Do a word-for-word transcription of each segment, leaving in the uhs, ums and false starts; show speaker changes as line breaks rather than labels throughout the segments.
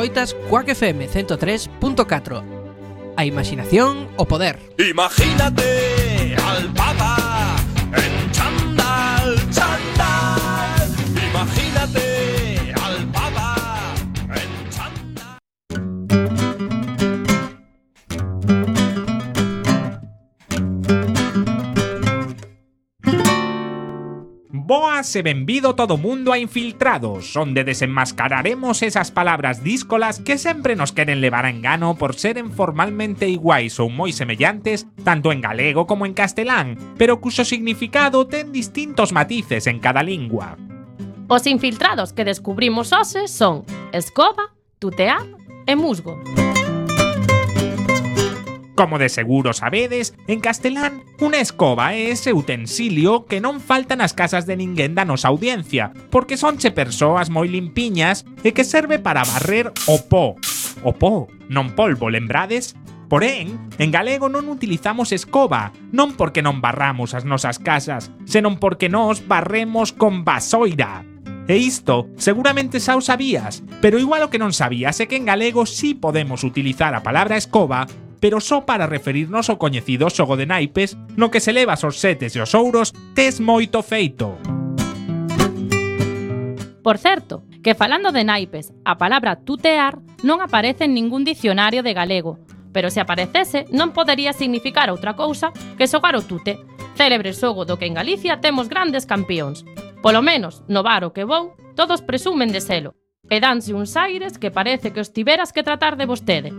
escoitas Quack F M ciento tres punto catro. A imaxinación, o poder.
Imagínate al Papa en chándal, chándal. Imagínate al Papa en chándal.
Boas e benvido todo mundo a Infiltrados, onde desenmascararemos esas palabras díscolas que sempre nos queren levar a engano por seren formalmente iguais ou moi semellantes tanto en galego como en castelán, pero cuxo significado ten distintos matices en cada lingua.
Os infiltrados que descubrimos hoxe son escoba, tutear e musgo.
Como de seguro sabedes, en castelán, unha escoba é ese utensilio que non falta nas casas de ninguén da nosa audiencia, porque sonche persoas moi limpiñas e que serve para barrer o pó. O pó, non polvo, lembrades? Porén, en galego non utilizamos escoba, non porque non barramos as nosas casas, senón porque nos barremos con vasoira. E isto, seguramente xa o sabías, pero igual o que non sabías é que en galego sí podemos utilizar a palabra escoba, pero só para referirnos ao coñecido xogo de naipes no que se levas os setes e os ouros tes moito feito.
Por certo, que falando de naipes, a palabra tutear non aparece en ningún dicionario de galego, pero se aparecese non podería significar outra cousa que xogar o tute, célebre xogo do que en Galicia temos grandes campións. Polo menos, no bar o que vou, todos presumen de selo, e danse uns aires que parece que os tiveras que tratar de vostede.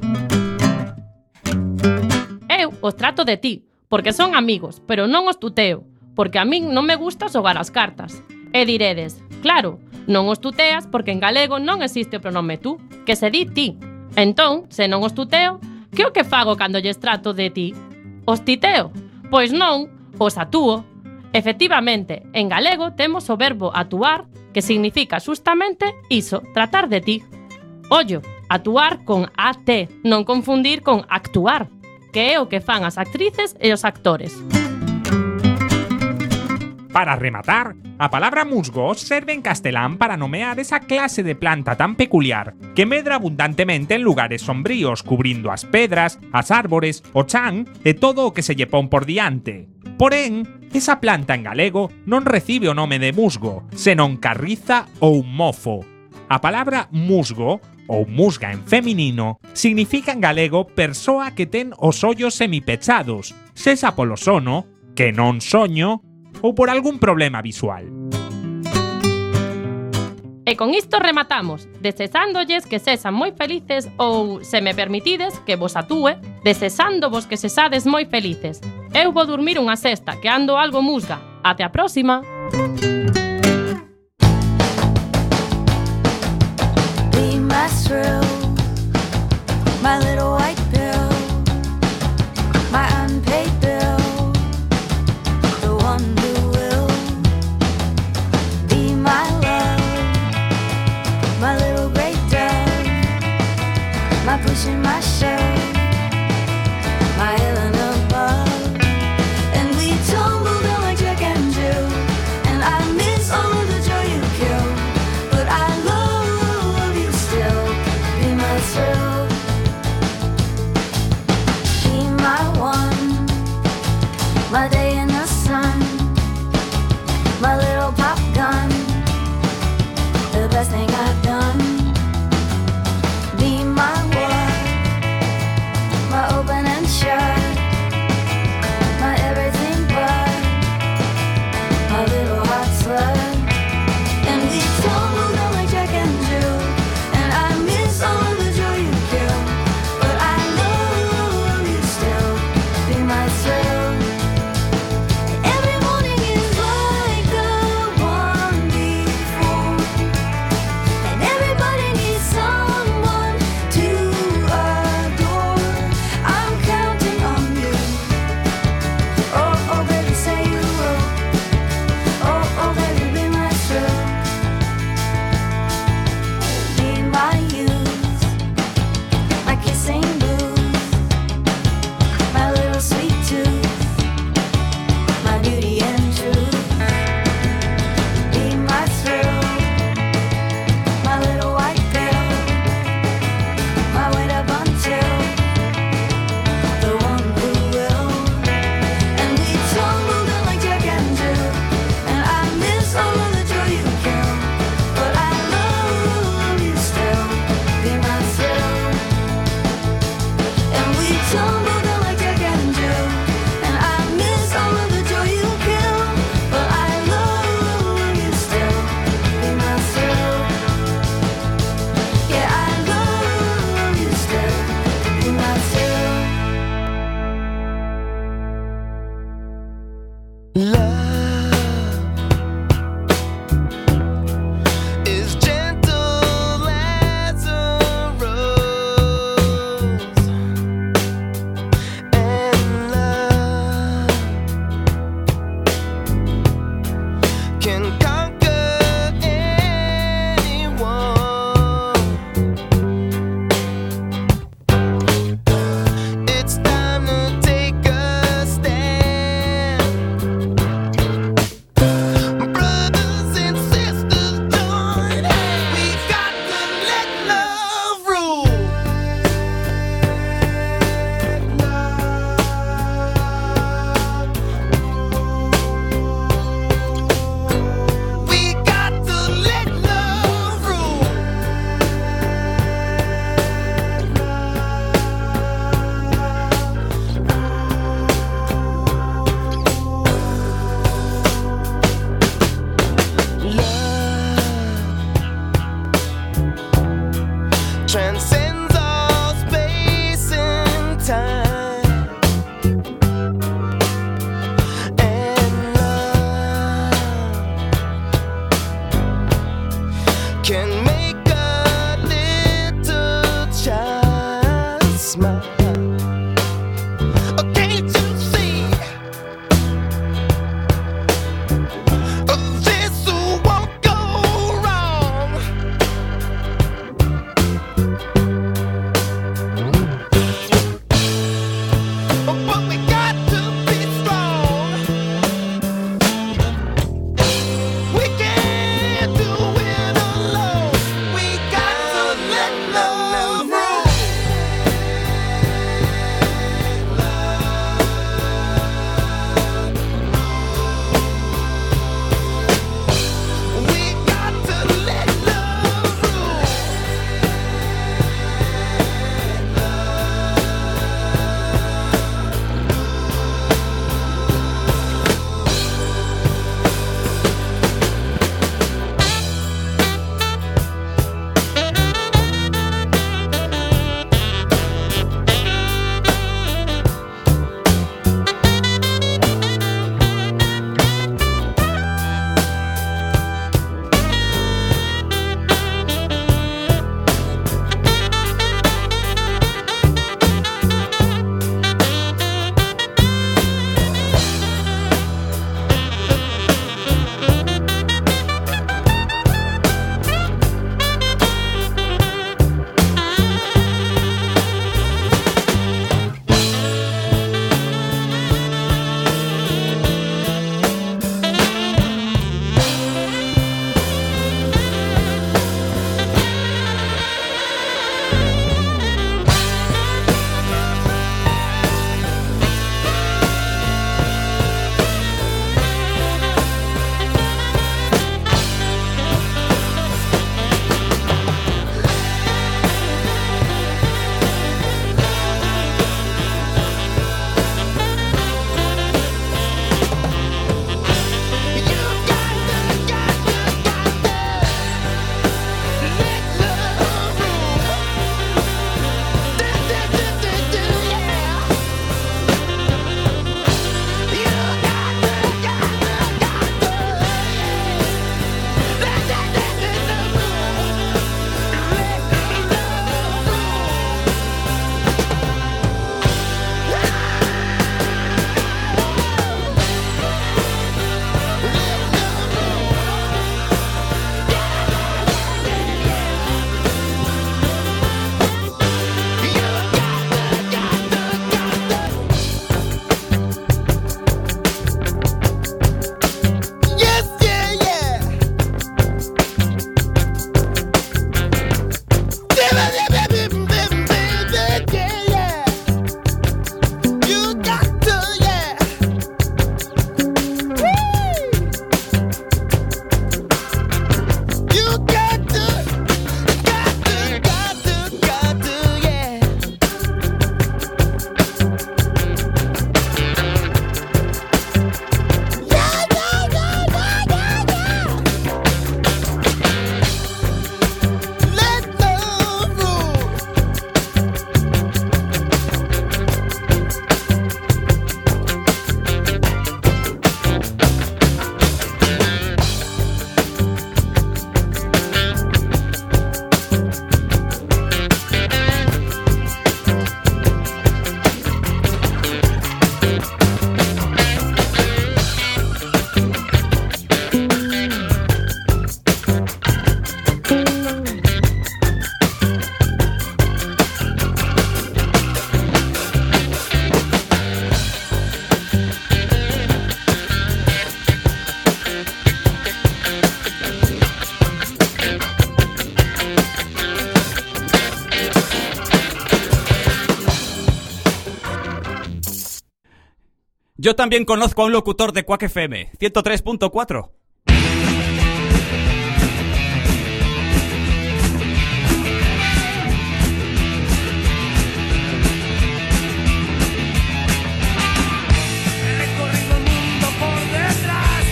Eu os trato de ti, porque son amigos, pero non os tuteo, porque a min non me gusta xogar as cartas. E diredes, claro, non os tuteas porque en galego non existe o pronome tú, que se di ti. Entón, se non os tuteo, que o que fago cando lles trato de ti? Os titeo? Pois non, os atúo. Efectivamente, en galego temos o verbo atuar, que significa xustamente iso, tratar de ti. Ollo, atuar con A T, non confundir con actuar, que é o que fan as actrices e os actores.
Para rematar, a palabra musgo serve en castelán para nomear esa clase de planta tan peculiar que medra abundantemente en lugares sombríos, cubrindo as pedras, as árbores, o chan e todo o que se lle pon por diante. Porén, esa planta en galego non recibe o nome de musgo, senón carriza ou mofo. A palabra musgo, ou musga en feminino, significa en galego persoa que ten os ollos semipechados, sexa polo sono, que non soño, ou por algún problema visual.
E con isto rematamos, desesándolles que sexan moi felices ou, se me permitides, que vos atúe, desesándovos que sesades moi felices. Eu vou dormir unha sesta, que ando algo musga. Até a próxima!
My little white pill, my unpaid bill, the one who will be my love, my little gray dove, my pushing my shove, my island above, and we tumble down like Jack and Jill, and I miss all of the joy you kill, but I love you still, be my thrill. My day in the sun, my little pop gun, the best thing I've done. Be my war, my open and shut, my everything but my little hot slut. And we tumble down like Jack and Jill, and I miss all of the joy you kill, but I love you still, be my thrill.
can make a little child smile. Oh, can't you see? Oh, this won't go wrong. Oh, but we got to be strong. We can't do it alone. We got to let love rule. We got to let love rule. Yes, yeah, yeah. Yeah, yeah. You got to, yeah. Woo! You got to, got to, got to, got to, yeah. Yeah, yeah, yeah, yeah, yeah, yeah. Let love rule.
Yo también conozco a un locutor de Quack F M, ciento tres punto cuatro.
Recorriendo el mundo por detrás,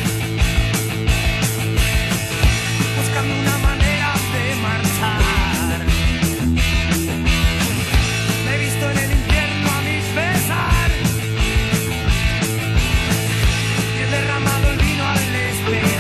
buscando una manera de marchar. Me he visto en el infierno a mis pesar y he derramado el vino al espejo.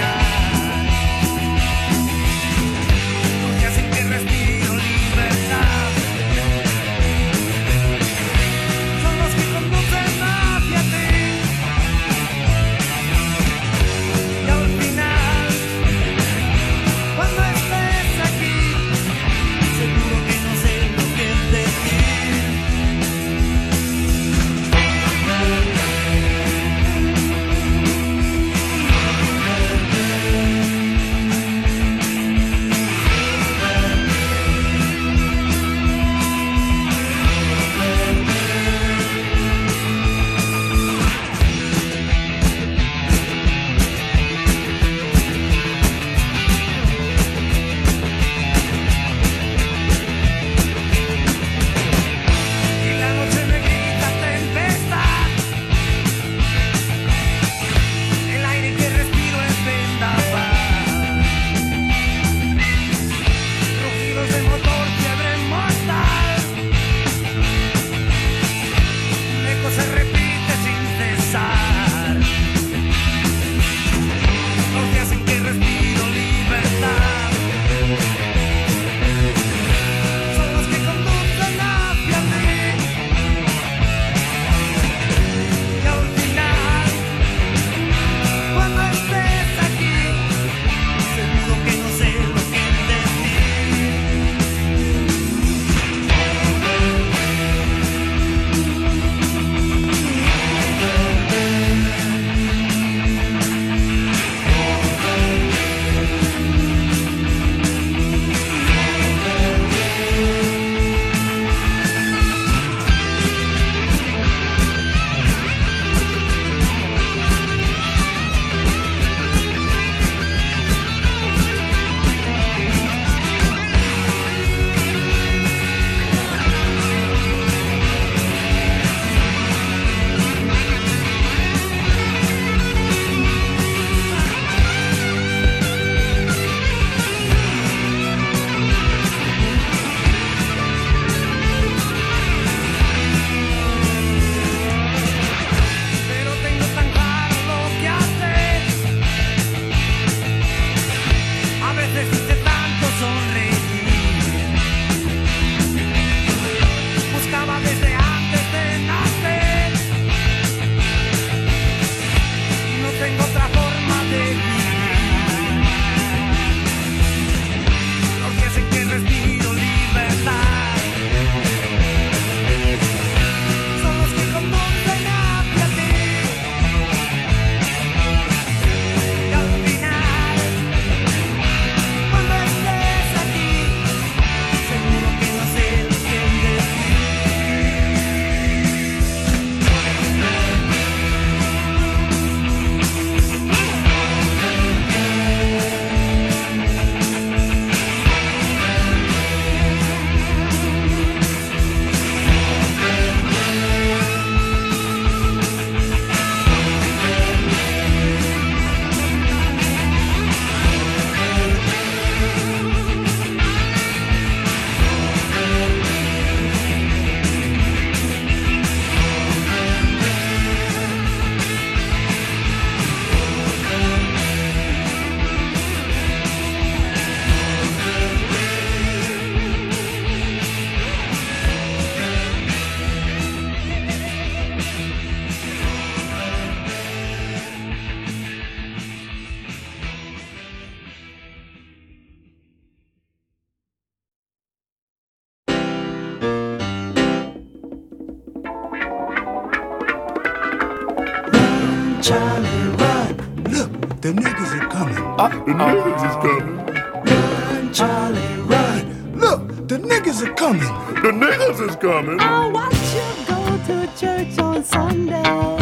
Charlie, run. Look, the niggas are coming. Uh, the niggas is coming. Run, Charlie, run. Look, the niggas are coming. The niggas is coming.
I watch you go to church on Sunday.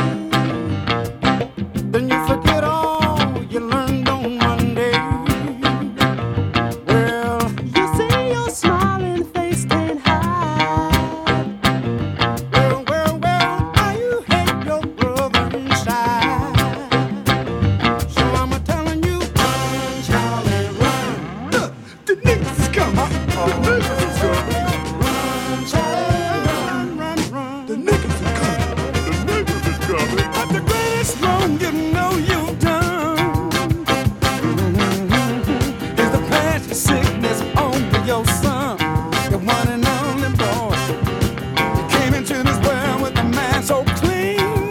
Then you forget all you learned on Monday. Well,
You see your smiling face can't hide.
well, well, well, how you hate your brother inside. So I'm a telling you, run, Charlie, run. Look, the niggas is coming. The niggas is coming. Run, Charlie, run, run, run. The niggas is coming. The niggas is coming. But the greatest wrong you know you've done is the passion sickness on your son, the one and only boy. You came into this world with a man so clean.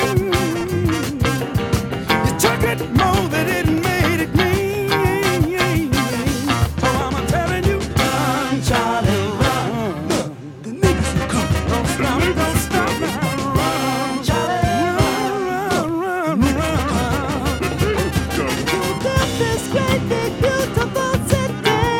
You took it more than it made it mean. So I'm telling you, run, Charlie, run. Look, the niggas are coming. Don't stop, don't stop now. Run, Charlie, run, run, run, run.
Got this great big beautiful city.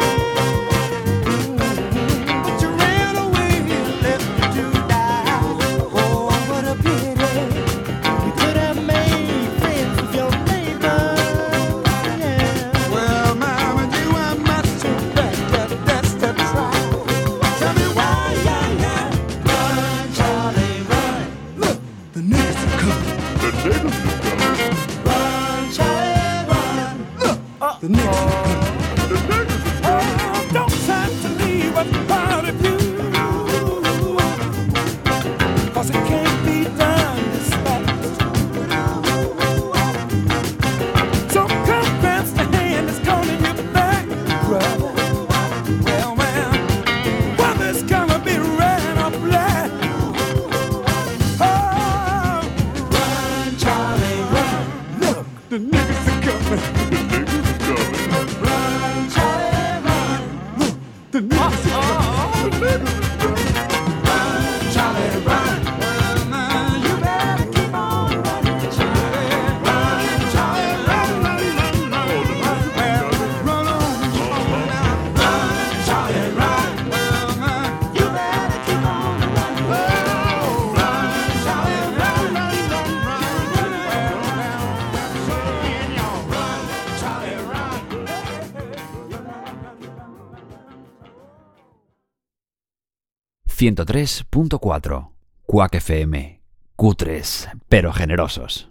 But you ran away and left me to die. Oh, what a pity. You could have made friends with your neighbors. Yeah. Well, mama, you are much too bad. That's the try. Tell me why, yeah, yeah. Run, Charlie, run. Look, the niggas are coming. The niggas are coming. Run, Charlie, run. Look, the niggas are coming. The niggas are coming. Oh, don't try to leave us proud of you. 'Cause it can't be done this fast. So come grasp the hand that's calling you back, brother. Well, man, whether it's gonna be red or black. Oh, run, Charlie, run. Look, the niggas are coming. The niggas are coming. Run, Charlie, run. Look, the niggas are coming. The niggas are coming. Run, Charlie, run. Well, now you better keep on running, Charlie. Run, Charlie, run, run, run, run. Well, run on, keep on now. Run, Charlie, run. Well, now you better keep on running. Oh, run, Charlie, run, run, run, run. Well, now, in your run, Charlie, run.
ciento tres punto cuatro Quack F M. Cutres, pero generosos.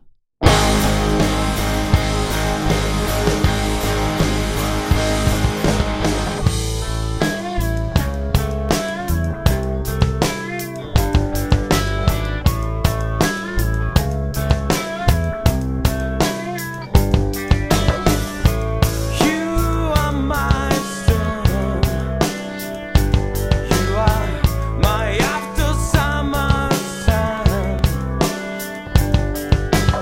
You are my sun. You are my after summer sun.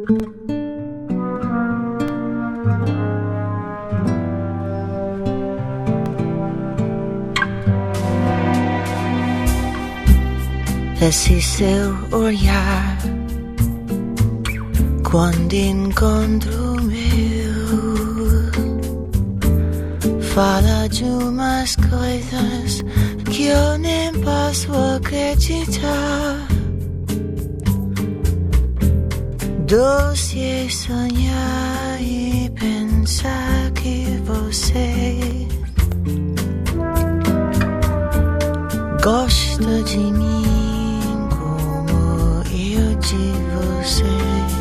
Esse seu olhar, quando encontro o meu, fala de umas coisas que eu nem posso acreditar. Doce é sonhar e pensar que você gosta de mim como eu de você.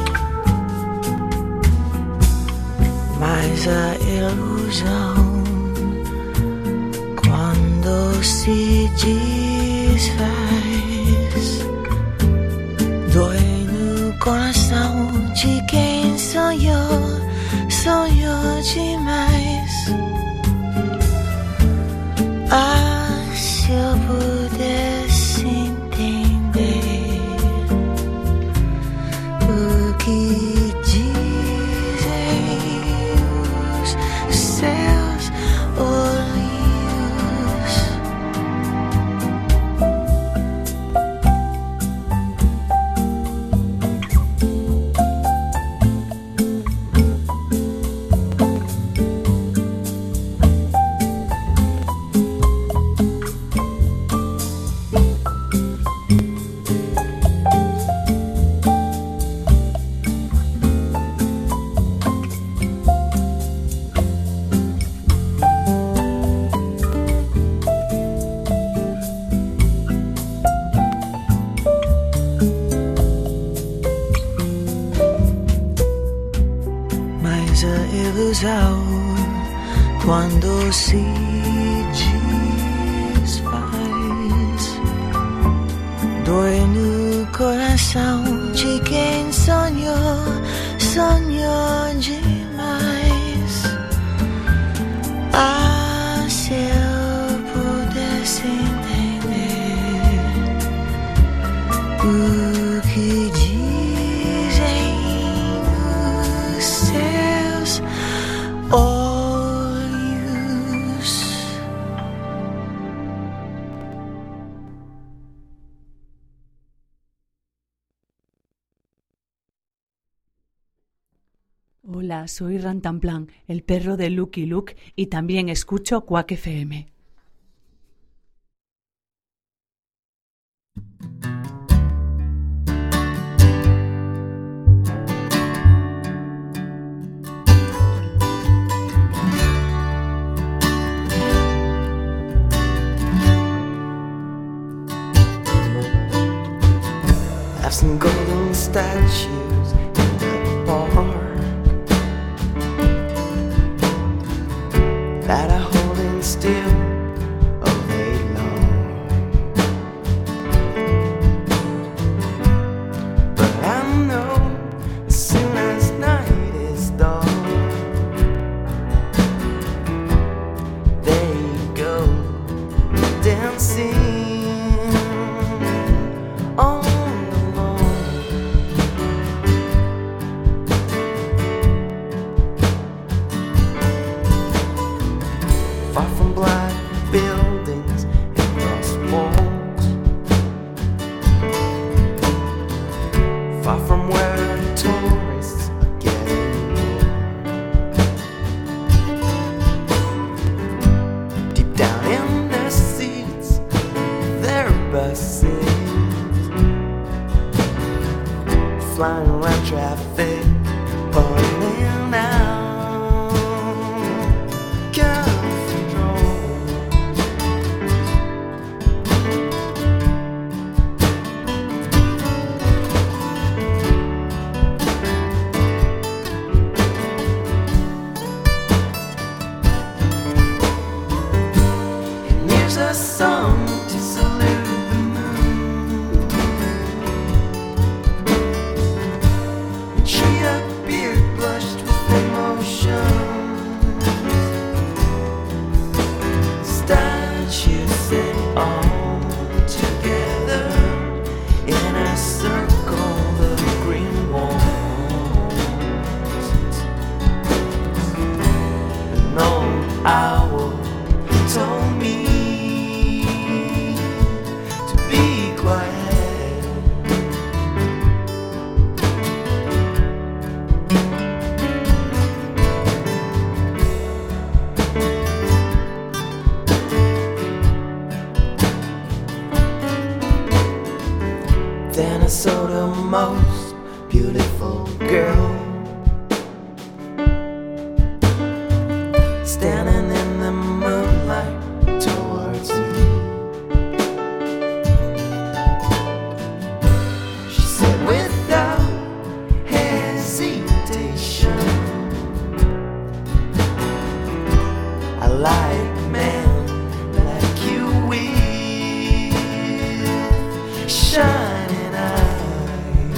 Mas a ilusão, quando se desfaz, dói no coração de quem sonhou, sonhou demais. Ah, se eu pudesse entender o que dizem os seus olhos. Mas a ilusão, quando se desfaz, dói no coração de quem sonhou, sonhou demais. Ah, se eu pudesse entender o que dizem os seus olhos.
Hola, soy Rantanplan, el perro de Lucky Luke, y también escucho Quack F M.
Have some golden statues in the park that are holding still all day long. But I know as soon as night is done, they go dancing on the lawn. Far from black buildings and rust walls, far from where tourists are getting more. Deep down in their seats, their buses, flying around traffic, burning out. Here's a song to salute the moon. When she appeared, blushed with emotion. Then I saw the most beautiful girl standing in the moonlight towards me. She said without hesitation, I like men like you with shining eyes.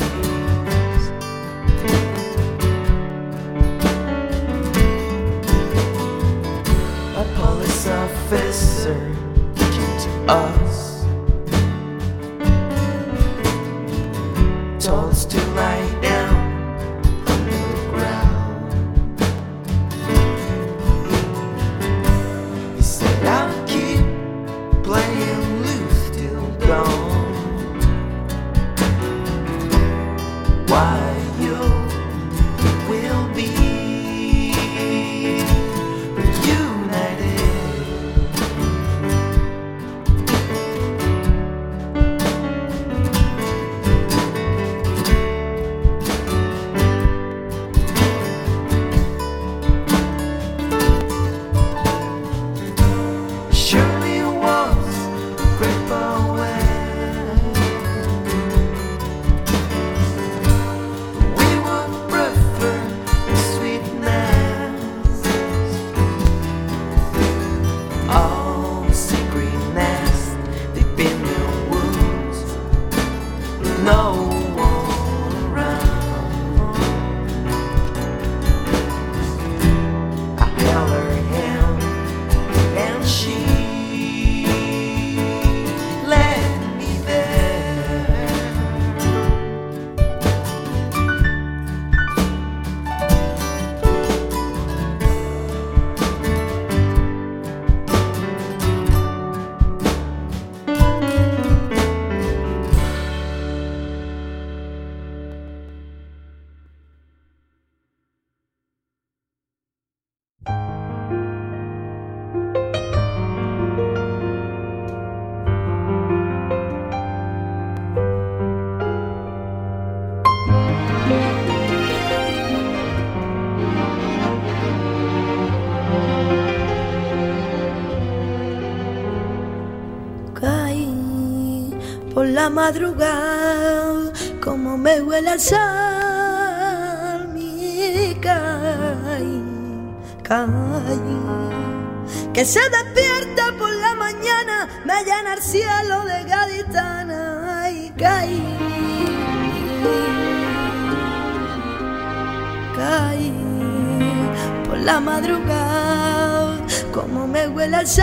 A police officer came to us, told us to lie down on the ground. He said I'll keep playing loose till dawn. Why you will be reunited. Surely was a great poet. We would prefer the sweetness, all secretness deep in the woods, no one around. I held her hand and she led me there.
Caí por la madrugada, como me huele el sol, mi caí, caí. Que se despierta por la mañana, me llena el cielo de gaditana, y caí, caí por la madrugada, como me huele el sol.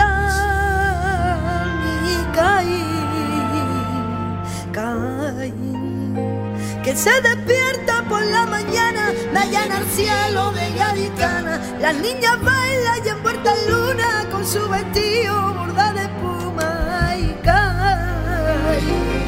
Caí, caí, que se despierta por la mañana, me llena el cielo de gaditana. Las niñas bailan y envuelta en luna con su vestido bordado de espuma. Y caí,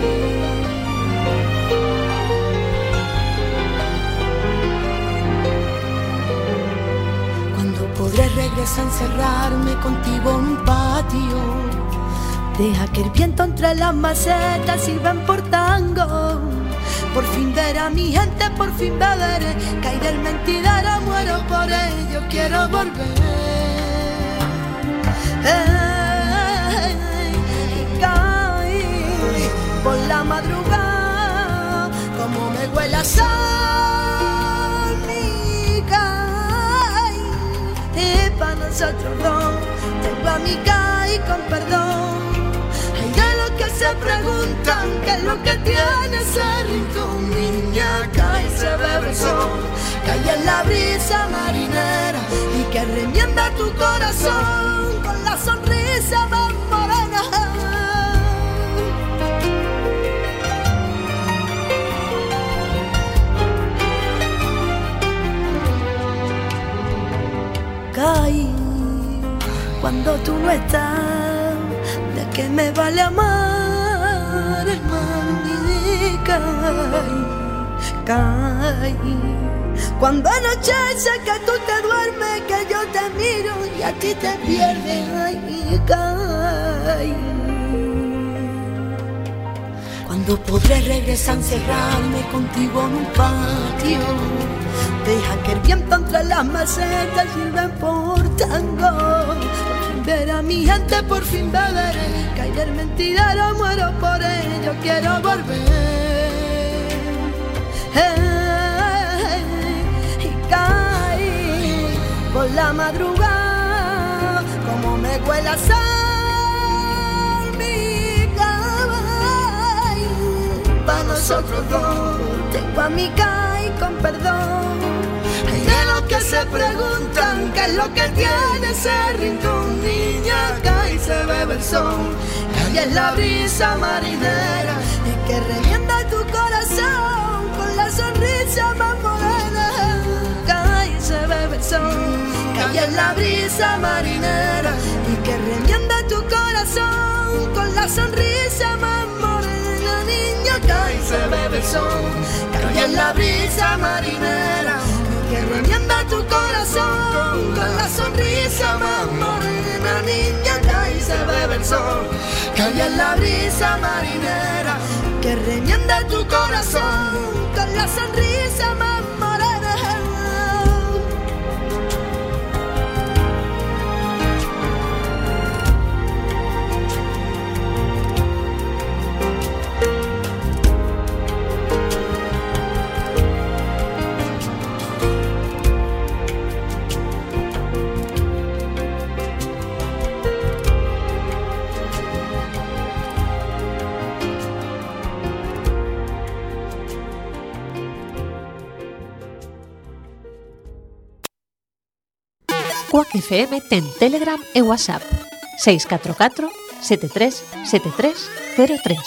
cuando podré regresar a encerrarme contigo en un patio. Deja que el viento entre las macetas sirvan por tango. Por fin ver a mi gente, por fin beberé. Caí del mentidero, muero por ello, quiero volver. Hey, caí por la madrugada, como me huele a sal, mi caí. Y para nosotros dos, tengo a mi caí con perdón. Se preguntan qué es lo que tiene ese rincón. Niña, cae y se bebe el sol, cae en la brisa marinera y que remienda tu corazón con la sonrisa más morena. Caí cuando tú no estás, ¿de qué me vale amar? Caí, caí. Cuando anochece que tú te duermes, que yo te miro y a ti te pierdes. Ay, caí. Cuando ¿Cuándo podré regresar a encerrarme contigo en un patio? Deja que el viento entre las macetas sirva por tango. Por fin ver a mi gente, por fin beberé. Caer mentidero, muero por ello, quiero volver. Hey, y caí por la madrugada, como me huele a sal. Para nosotros dos, tengo a mi Kai con perdón. Hay de los que se preguntan qué es lo que tiene ese rincón. Niña, Kai se bebe el sol, Kai es la brisa marinera y que remienda tu corazón con la sonrisa más morena. Kai se bebe el sol, Kai es la brisa marinera y que remienda tu corazón con la sonrisa más morena. Cae y se bebe el sol, cae en la brisa marinera que remienda tu corazón con la sonrisa más morena. Niña, cae y se bebe el sol, cae en la brisa marinera que remienda tu corazón con la sonrisa más morena.
Quack F M ten Telegram e WhatsApp seis catro catro sete tres sete tres cero tres.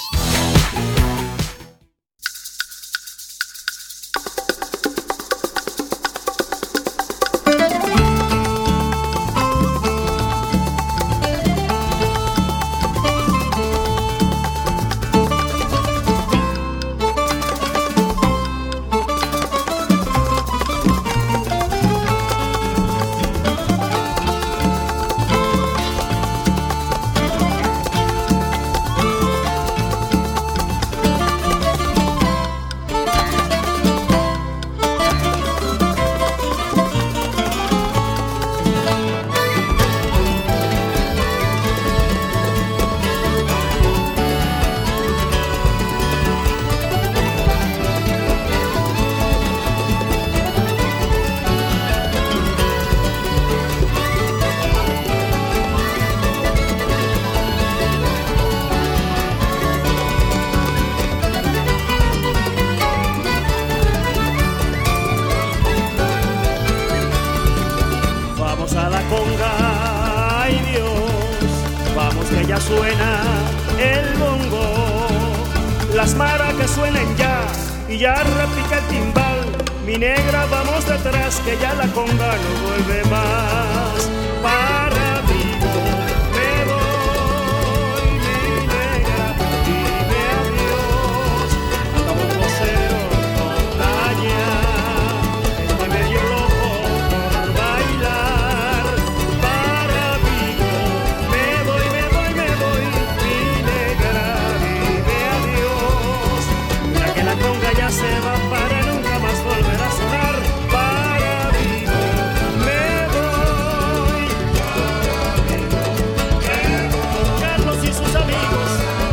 Suena el bongo, las maracas suenan ya y ya repica el timbal. Mi negra, vamos detrás que ya la conga no vuelve más. Para Vigo me voy, mi negra, dime adiós. Anda un vocero con daña, estoy medio loco por bailar. Para Vigo me voy, me voy, me voy, mi negra, dime adiós. Mira que la conga ya se va para nunca más volver a sonar. Para Vigo me voy, para Vigo me voy. Carlos y sus amigos,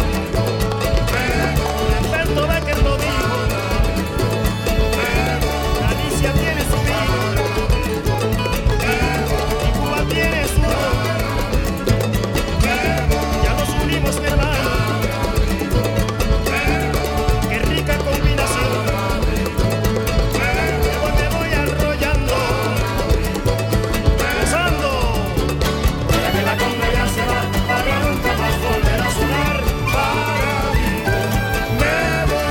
Alberto Becker lo dijo. Galicia tiene su vino y Cuba tiene su ron. Ya nos unimos, mi hermano, qué rica combinación. Me voy, me voy arrollando, gozando. Ya que la conga ya se va para nunca más volver a sonar. Para Vigo me voy.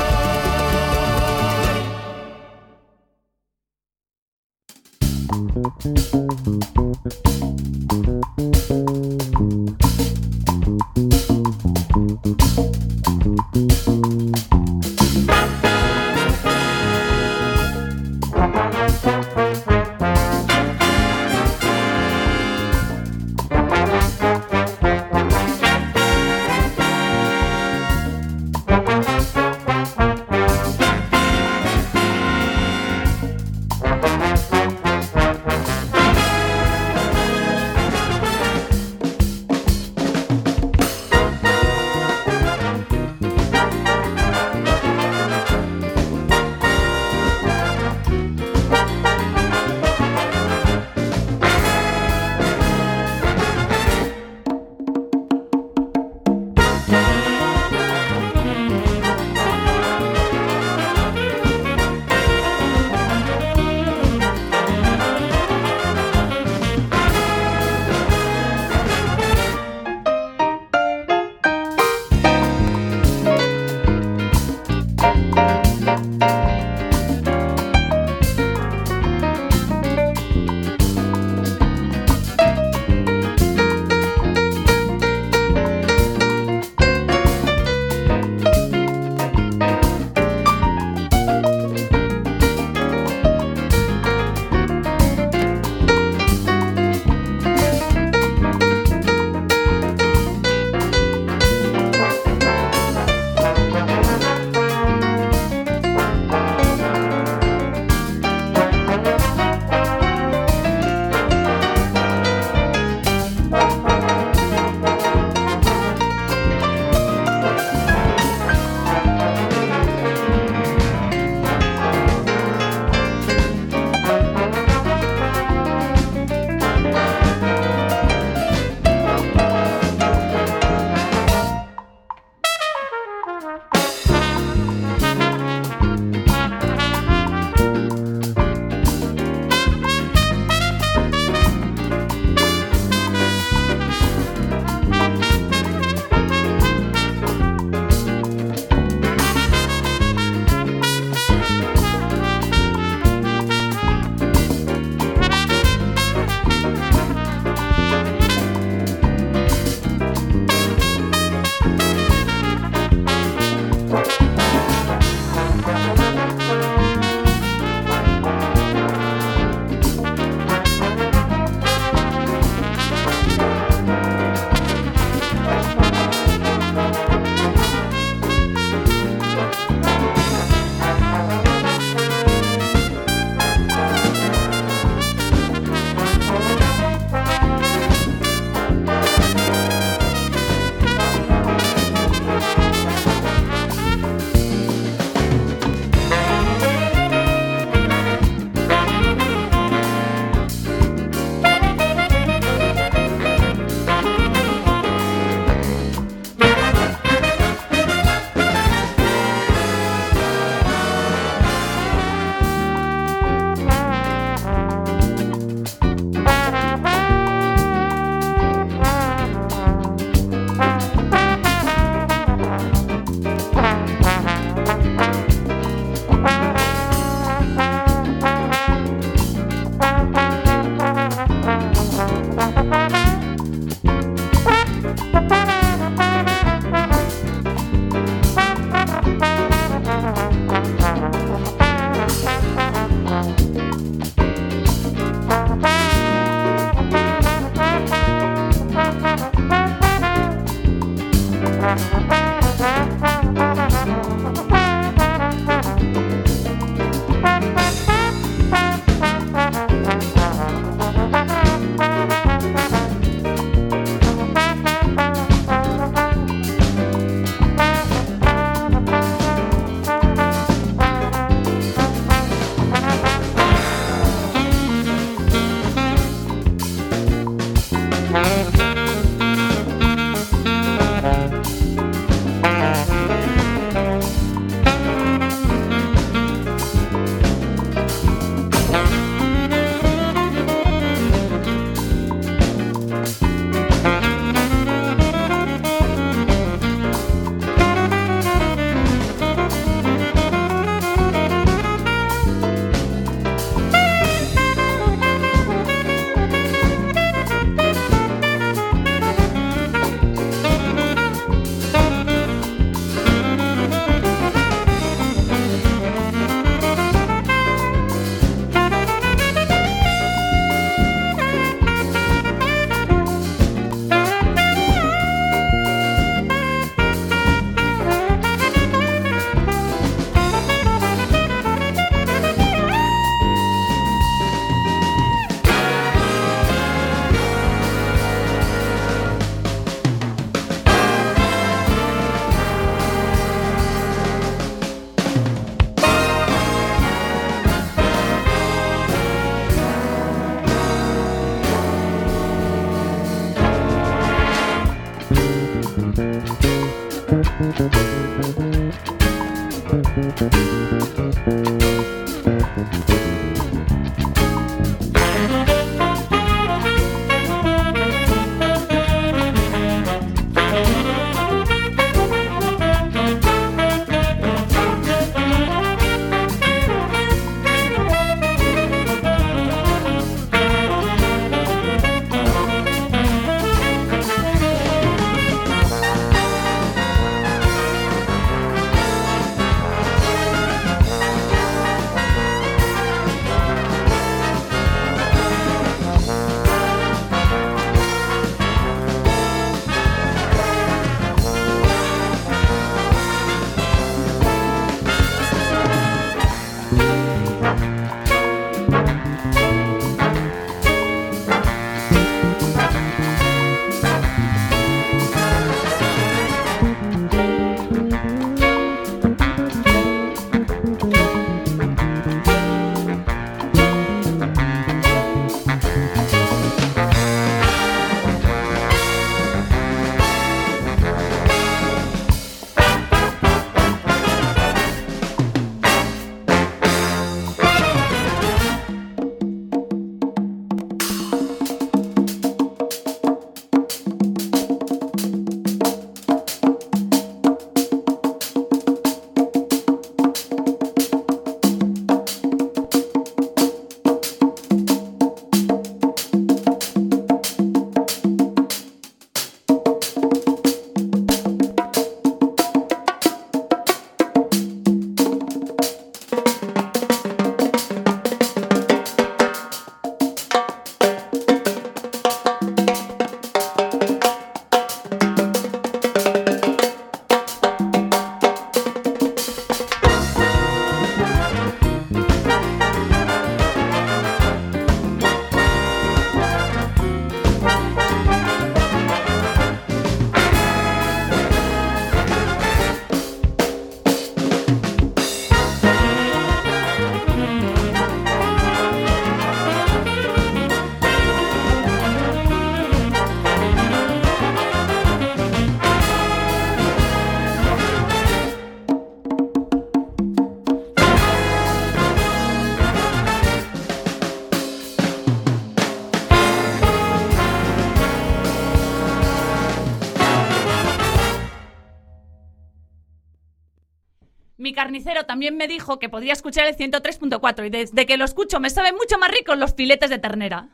Mi carnicero también me dijo que podría escuchar el ciento tres punto cuatro y desde que lo escucho me saben mucho más ricos los filetes de ternera.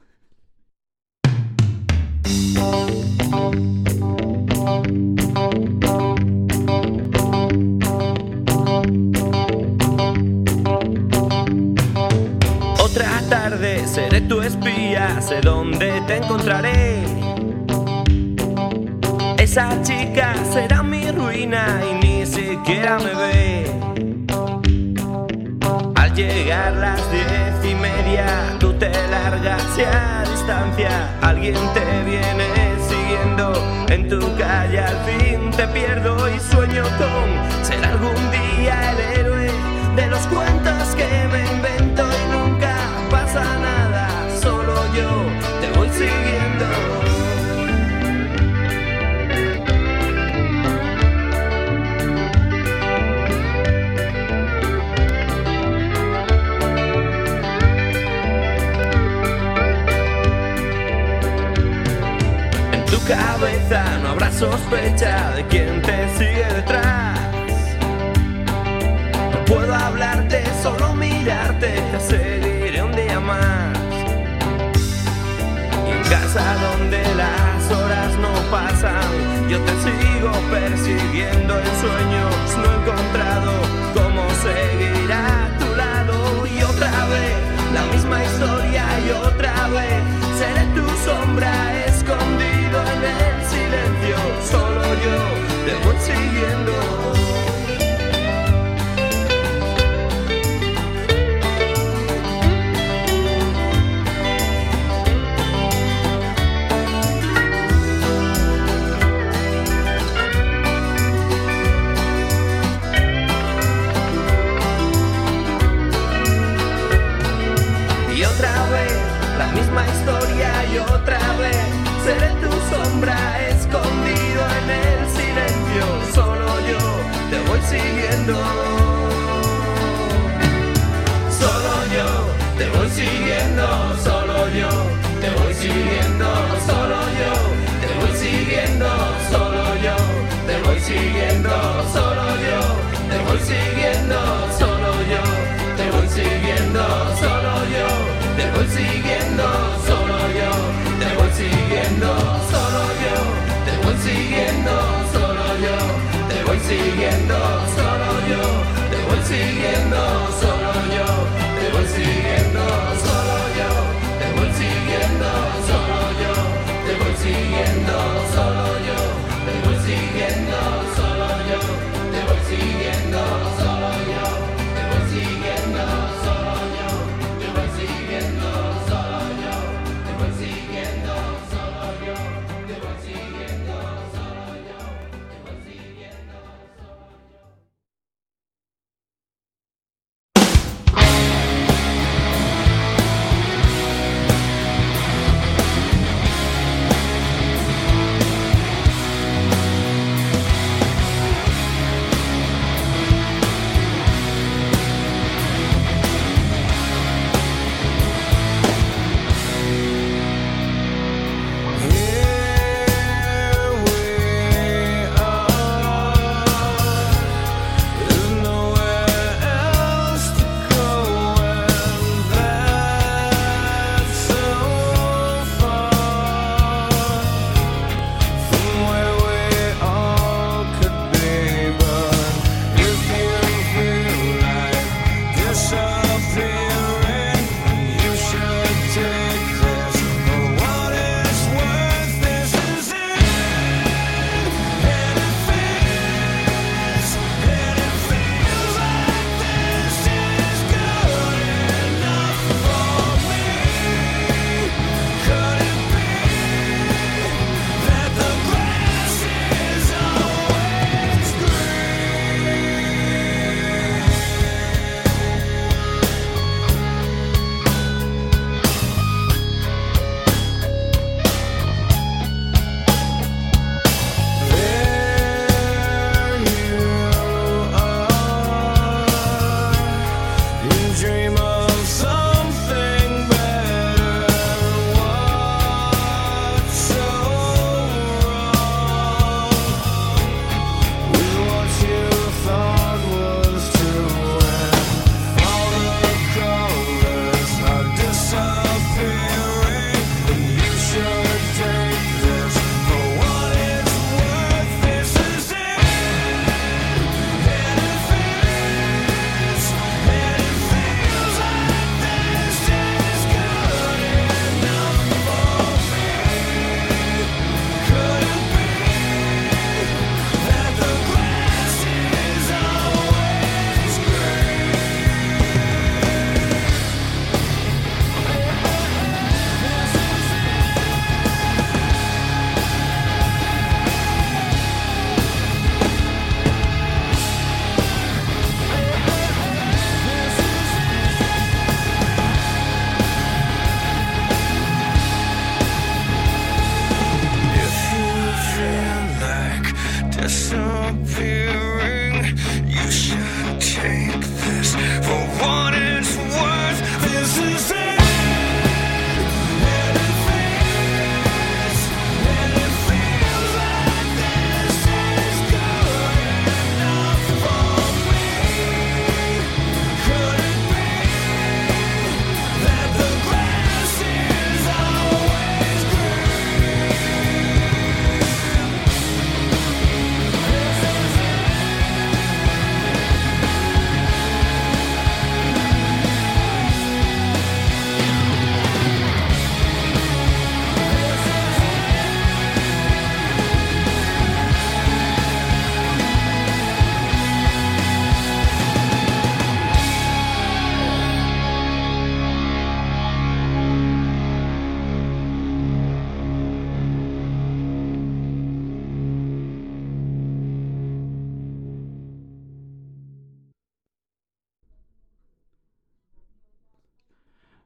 Otra tarde seré tu espía, sé dónde te encontraré. Esa chica será mi ruina y ni siquiera me ve. Al llegar las diez y media, tú te largas y a distancia alguien te viene siguiendo. En tu calle al fin te pierdo y sueño con ser algún día el héroe de los cuentos que me invento y nunca pasa nada, solo yo te voy siguiendo. En tu cabeza no habrá sospecha de quién te sigue detrás. No puedo hablarte, solo mirarte, te seguiré un día más. Y en casa donde las horas no pasan, yo te sigo persiguiendo en sueños. No he encontrado cómo seguir a tu lado. Y otra vez, la misma historia y otra vez seré tu sombra escondido en el silencio. Solo yo te voy siguiendo. Y otra vez, la misma historia y otra vez seré tu sombra escondido en el silencio. Solo yo te voy siguiendo. Solo yo te voy siguiendo. Solo yo te voy siguiendo. Solo yo te voy siguiendo. Solo yo te voy siguiendo. Solo yo te voy siguiendo. Solo yo te voy siguiendo. Solo yo te voy siguiendo. Solo yo te voy siguiendo. Solo yo te voy siguiendo. Solo yo te voy siguiendo. Solo yo te voy siguiendo. Solo yo te voy siguiendo. Solo yo te voy siguiendo. Solo yo te voy siguiendo. Solo yo te voy siguiendo. Solo yo te voy siguiendo. Solo yo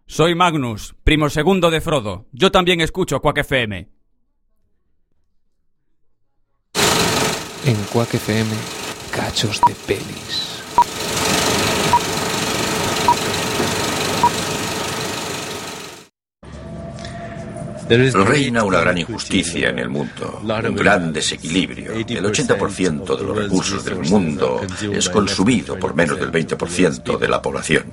Soy Magnus, primo segundo de Frodo. Yo también escucho Quack F M.
En Quack F M, cachos de pelis.
Reina una gran injusticia en el mundo, un gran desequilibrio. El ochenta por ciento de los recursos del mundo es consumido por menos del veinte por ciento de la población.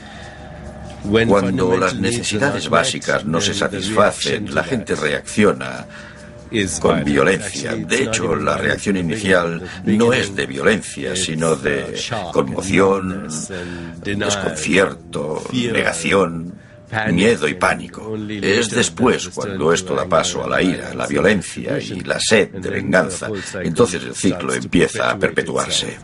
Cuando las necesidades básicas no se satisfacen, la gente reacciona con violencia. De hecho, la reacción inicial no es de violencia, sino de conmoción, desconcierto, negación, miedo y pánico. Es después, cuando esto da paso a la ira, la violencia y la sed de venganza, entonces el ciclo empieza a perpetuarse.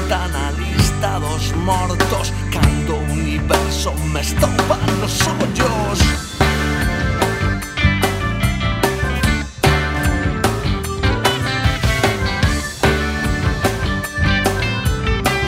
Mortos, cando o universo me estoupa no sollo.